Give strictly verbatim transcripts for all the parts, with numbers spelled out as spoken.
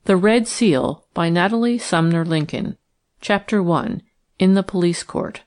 The Red Seal by Natalie Sumner Lincoln. Chapter one. In the Police Court.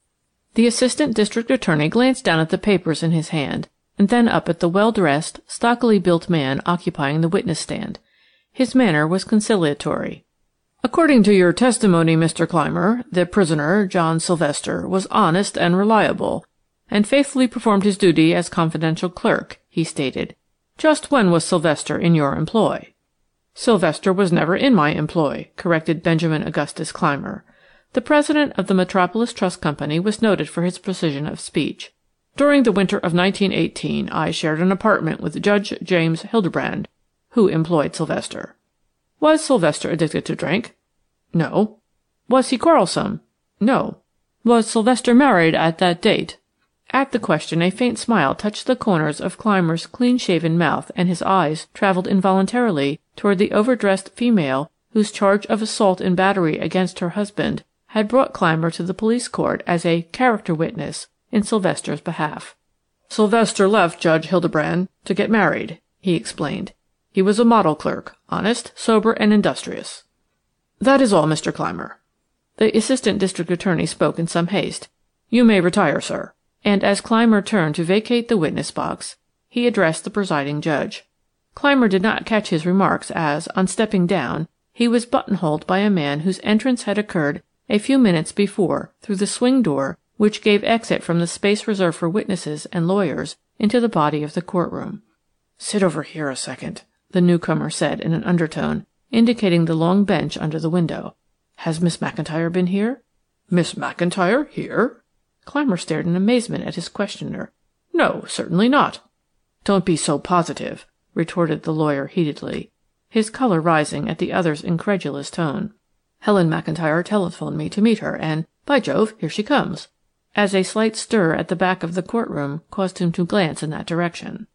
The Assistant District Attorney glanced down at the papers in his hand, and then up at the well-dressed, stockily built man occupying the witness stand. His manner was conciliatory. "According to your testimony, Mister Clymer, the prisoner, John Sylvester, was honest and reliable, and faithfully performed his duty as confidential clerk," he stated. "Just when was Sylvester in your employ?" "Sylvester was never in my employ," corrected Benjamin Augustus Clymer. The president of the Metropolis Trust Company was noted for his precision of speech. "During the winter of nineteen eighteen I shared an apartment with Judge James Hildebrand, who employed Sylvester." "Was Sylvester addicted to drink?" "No." "Was he quarrelsome?" "No." "Was Sylvester married at that date?" At the question a faint smile touched the corners of Clymer's clean-shaven mouth, and his eyes travelled involuntarily toward the overdressed female whose charge of assault and battery against her husband had brought Clymer to the police court as a character witness in Sylvester's behalf. "Sylvester left Judge Hildebrand to get married," he explained. "He was a model clerk, honest, sober, and industrious." "That is all, Mister Clymer." The Assistant District Attorney spoke in some haste. "You may retire, sir." And as Clymer turned to vacate the witness box, he addressed the presiding judge. Clymer did not catch his remarks as, on stepping down, he was buttonholed by a man whose entrance had occurred a few minutes before through the swing door which gave exit from the space reserved for witnesses and lawyers into the body of the courtroom. "Sit over here a second," the newcomer said in an undertone, indicating the long bench under the window. "Has Miss McIntyre been here?" "Miss McIntyre here?" Clymer stared in amazement at his questioner. "No, certainly not." "Don't be so positive," retorted the lawyer heatedly, his color rising at the other's incredulous tone. "Helen McIntyre telephoned me to meet her, and, by Jove, here she comes," as a slight stir at the back of the courtroom caused him to glance in that direction.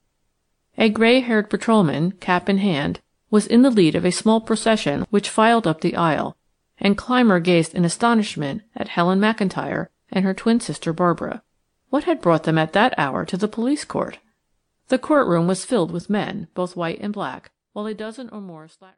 A gray-haired patrolman, cap in hand, was in the lead of a small procession which filed up the aisle, and Clymer gazed in astonishment at Helen McIntyre and her twin sister Barbara. What had brought them at that hour to the police court? The courtroom was filled with men, both white and black, while a dozen or more slack